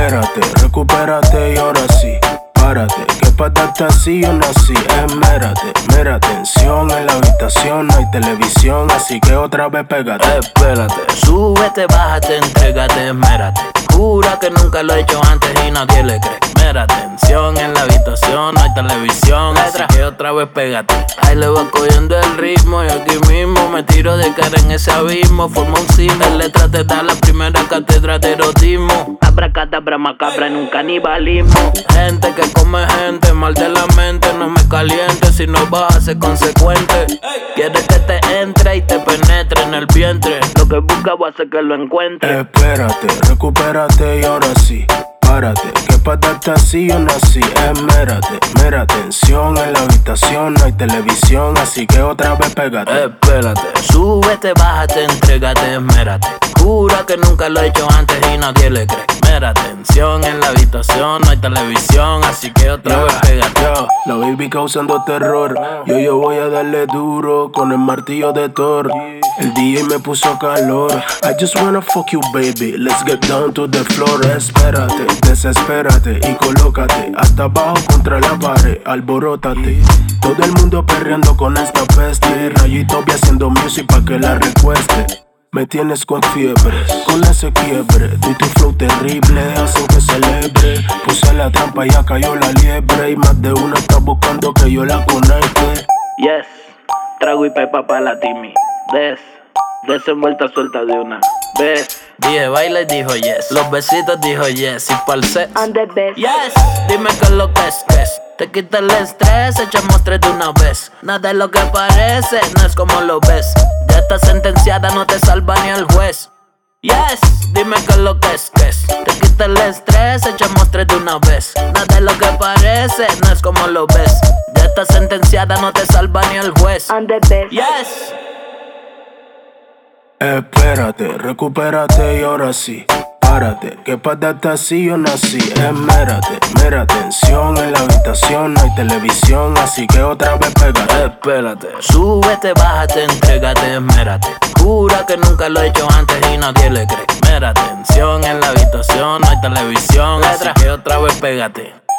Espérate, recupérate y ahora sí. Párate, que pa' darte así yo nací. Esmérate, mera atención en la habitación, no hay televisión, así que otra vez pégate. Espérate, súbete, bájate, entrégate, esmérate. Jura que nunca lo he hecho antes y nadie le cree. Mera atención en la habitación, no hay televisión, así que otra vez pégate. Ahí le voy cogiendo el ritmo y aquí mismo me tiro de cara en ese abismo. Forma un cine, en letra te da la primera cátedra de erotismo. Abracadabra macabra en un canibalismo. Gente que come gente, mal de la mente, no me caliente si no vas a ser consecuente. Quieres que te entre y te penetre en el vientre. Lo que busca voy a hacer que lo encuentre. Espérate, recupérate y ahora sí. Párate, que pa' darte así yo nací. Esmérate, mera atención en la habitación, no hay televisión, así que otra vez pégate. Espérate, súbete, bájate, entrégate, esmérate. Jura que nunca lo he hecho antes y nadie le cree. Mera atención en la habitación, no hay televisión, así que otra vez pégate. La baby causando terror, yo voy a darle duro con el martillo de Thor. El DJ me puso calor. I just wanna fuck you baby, let's get down to the floor. Espérate, desespérate y colócate hasta abajo contra la pared, alborótate. Todo el mundo perreando con esta peste. Rayito vi haciendo music pa' que la recueste. Me tienes con fiebre, con ese quiebre. Tú y tu flow terrible hacen que celebre. Puse la trampa y ya cayó la liebre. Y más de una está buscando que yo la conecte. Yes, trago y pepa pa' la Timmy. Desenvuelta suelta de una vez. Dije baila y dijo yes. Los besitos dijo yes. Y pa'l sex, I'm the best. yes. Dime qué es lo que es. Te quita el estrés, echamos tres de una vez. Nada es lo que parece, no es como lo ves. Ya estás sentenciada, no te salva ni el juez. Yes, dime qué es lo que es. Te quita el estrés, echamos tres de una vez. Nada es lo que parece, no es como lo ves. Ya estás sentenciada, no te salva ni el juez. I'm the best. Yes. Espérate, recupérate y ahora sí. Párate, que pa' darte así yo nací. Esmérate, mera atención en la habitación, no hay televisión, así que otra vez pégate. Espérate, súbete, bájate, entrégate, esmérate. Jura que nunca lo he hecho antes y nadie le cree. Mera atención en la habitación, no hay televisión, así que otra vez pégate.